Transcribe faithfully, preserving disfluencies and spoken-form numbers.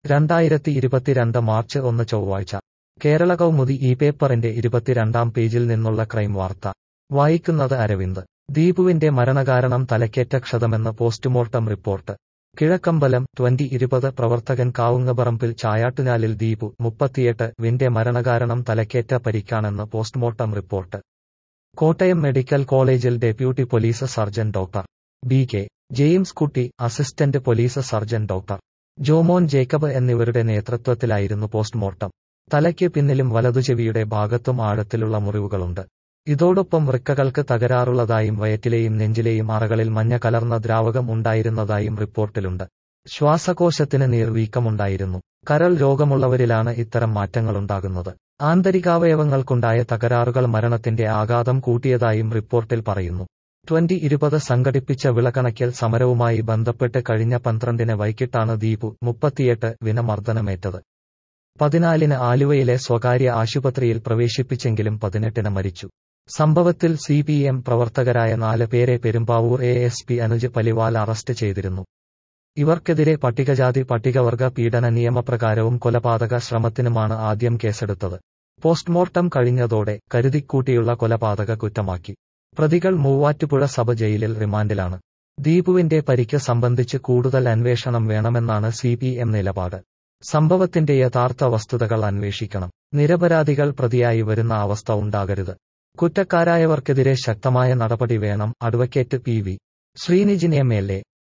രണ്ടായിരത്തി ഇരുപത്തിരണ്ട് മാർച്ച് ഒന്ന് ചൊവ്വാഴ്ച കേരള കൗമുദി ഈ പേപ്പറിന്റെ ഇരുപത്തിരണ്ടാം പേജിൽ നിന്നുള്ള ക്രൈം വാർത്ത വായിക്കുന്നത് അരവിന്ദ്. ദീപുവിന്റെ മരണകാരണം തലക്കേറ്റ ക്ഷതമെന്ന് പോസ്റ്റ്മോർട്ടം റിപ്പോർട്ട്. കിഴക്കമ്പലം ട്വന്റി ഇരുപത് പ്രവർത്തകൻ കാവുങ്ങപറമ്പിൽ ചായാട്ടുനാലിൽ ദീപു മുപ്പത്തിയെട്ട് വിന്റെ മരണകാരണം തലക്കേറ്റ പരിക്കാണെന്ന് പോസ്റ്റ്മോർട്ടം റിപ്പോർട്ട്. കോട്ടയം മെഡിക്കൽ കോളേജിൽ deputy police surgeon doctor B K James Kutty, assistant police surgeon doctor Jomon Jacob എന്നിവരുടെ നേതൃത്വത്തിലായിരുന്നു പോസ്റ്റ്മോർട്ടം. തലയ്ക്ക് പിന്നിലും വലതുചെവിയുടെ ഭാഗത്തും ആഴത്തിലുള്ള മുറിവുകളുണ്ട്. ഇതോടൊപ്പം വൃക്കകൾക്ക് തകരാറുള്ളതായും വയറ്റിലെയും നെഞ്ചിലെയും അറകളിൽ മഞ്ഞ കലർന്ന ദ്രാവകം ഉണ്ടായിരുന്നതായും റിപ്പോർട്ടിലുണ്ട്. ശ്വാസകോശത്തിന് നീർവീക്കമുണ്ടായിരുന്നു. കരൾ രോഗമുള്ളവരിലാണ് ഇത്തരം മാറ്റങ്ങളുണ്ടാകുന്നത്. ആന്തരികാവയവങ്ങൾക്കുണ്ടായ തകരാറുകൾ മരണത്തിന്റെ ആഘാതം കൂട്ടിയതായും റിപ്പോർട്ടിൽ പറയുന്നു. ട്വന്റി ഇരുപത് സംഘടിപ്പിച്ച വിളക്കണക്കൽ സമരവുമായി ബന്ധപ്പെട്ട് കഴിഞ്ഞ പന്ത്രണ്ടിന് വൈകിട്ടാണ് ദീപു മുപ്പത്തിയെട്ട് വിന് മർദ്ദനമേറ്റത്. പതിനാലിന് ആലുവയിലെ സ്വകാര്യ ആശുപത്രിയിൽ പ്രവേശിപ്പിച്ചെങ്കിലും പതിനെട്ടിന് മരിച്ചു. സംഭവത്തിൽ സി പി എം പ്രവർത്തകരായ നാല് പേരെ Perumbavoor A S P Anuj Paliwal arrest ചെയ്തിരുന്നു. ഇവർക്കെതിരെ പട്ടികജാതി പട്ടികവർഗ പീഡന നിയമപ്രകാരവും കൊലപാതക ശ്രമത്തിനുമാണ് ആദ്യം കേസെടുത്തത്. പോസ്റ്റ്മോർട്ടം കഴിഞ്ഞതോടെ കരുതിക്കൂട്ടിയുള്ള കൊലപാതക കുറ്റമാക്കി. പ്രതികൾ മൂവാറ്റുപുഴ സബ് ജയിലിൽ റിമാൻഡിലാണ്. ദീപുവിന്റെ പരിക്ക് സംബന്ധിച്ച് കൂടുതൽ അന്വേഷണം വേണമെന്നാണ് സി പി എം നിലപാട്. സംഭവത്തിന്റെ യഥാർത്ഥ വസ്തുതകൾ അന്വേഷിക്കണം. നിരപരാധികൾ പ്രതിയായി വരുന്ന അവസ്ഥ ഉണ്ടാകരുത്. കുറ്റക്കാരായവർക്കെതിരെ ശക്തമായ നടപടി വേണം. Advocate P V Sreenijin M L A